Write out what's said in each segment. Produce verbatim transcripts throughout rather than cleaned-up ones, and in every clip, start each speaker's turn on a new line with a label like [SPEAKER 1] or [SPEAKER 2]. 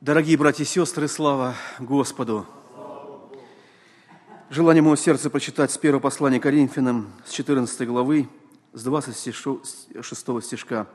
[SPEAKER 1] Дорогие братья и сестры, слава Господу! Желание моего сердца прочитать с первого послания Коринфянам, с четырнадцатой главы, с двадцать шестого стишка.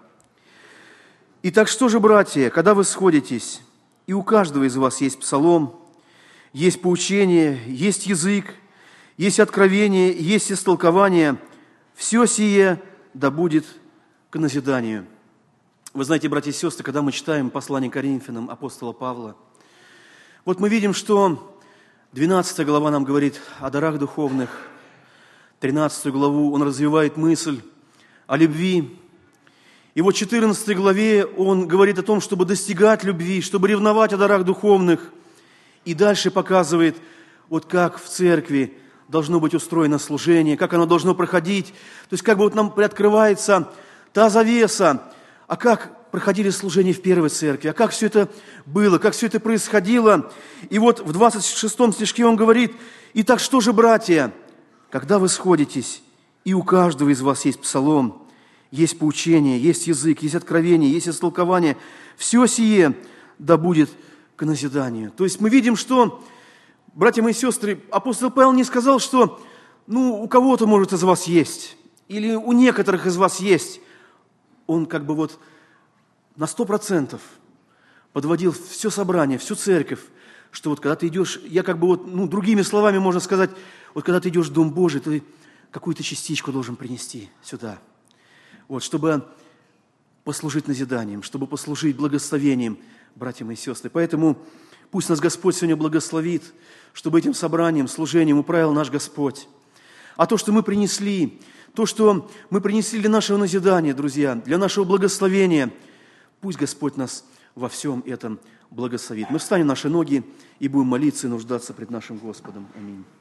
[SPEAKER 1] «Итак, что же, братья, когда вы сходитесь, и у каждого из вас есть псалом, есть поучение, есть язык, есть откровение, есть истолкование, все сие да будет к назиданию». Вы знаете, братья и сестры, когда мы читаем послание Коринфянам апостола Павла, вот мы видим, что двенадцатая глава нам говорит о дарах духовных, тринадцатую главу он развивает мысль о любви, и вот в четырнадцатой главе он говорит о том, чтобы достигать любви, чтобы ревновать о дарах духовных, и дальше показывает, вот как в церкви должно быть устроено служение, как оно должно проходить, то есть как бы вот нам приоткрывается та завеса, а как проходили служения в первой церкви, а как все это было, как все это происходило. И вот в двадцать шестом стишке он говорит: «Итак, что же, братья, когда вы сходитесь, и у каждого из вас есть псалом, есть поучение, есть язык, есть откровение, есть истолкование, все сие да будет к назиданию». То есть мы видим, что, братья мои сестры, апостол Павел не сказал, что ну, у кого-то, может, из вас есть, или у некоторых из вас есть. Он как бы вот на сто процентов подводил все собрание, всю церковь, что вот когда ты идешь, я как бы вот, ну, другими словами можно сказать, вот когда ты идешь в Дом Божий, ты какую-то частичку должен принести сюда, вот, чтобы послужить назиданием, чтобы послужить благословением, братьям и сестры. Поэтому пусть нас Господь сегодня благословит, чтобы этим собранием, служением управил наш Господь. А то, что мы принесли, то, что мы принесли для нашего назидания, друзья, для нашего благословения, пусть Господь нас во всем этом благословит. Мы встанем на наши ноги и будем молиться и нуждаться пред нашим Господом. Аминь.